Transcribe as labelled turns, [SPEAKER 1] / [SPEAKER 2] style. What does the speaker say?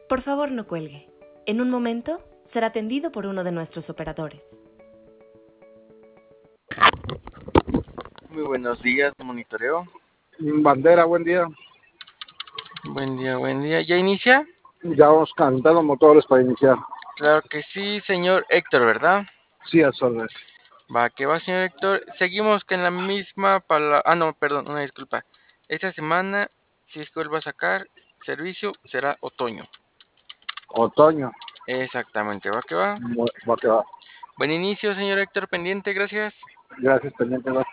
[SPEAKER 1] Por favor, no cuelgue. En un momento será atendido por uno de nuestros operadores.
[SPEAKER 2] Muy buenos días, monitoreo.
[SPEAKER 3] Bandera, buen día.
[SPEAKER 2] Buen día, buen día. ¿Ya inicia?
[SPEAKER 3] Ya vamos calentando motores para iniciar.
[SPEAKER 2] Claro que sí, señor Héctor, ¿verdad?
[SPEAKER 3] Sí, a órdenes.
[SPEAKER 2] Va, que va, señor Héctor. Seguimos con la misma palabra. Ah, no, perdón, una disculpa. Esta semana, si es que vuelvo a sacar servicio, será otoño.
[SPEAKER 3] Otoño.
[SPEAKER 2] Exactamente, va que va.
[SPEAKER 3] Va que va.
[SPEAKER 2] Buen inicio, señor Héctor, pendiente, gracias.
[SPEAKER 3] Gracias, pendiente. Va.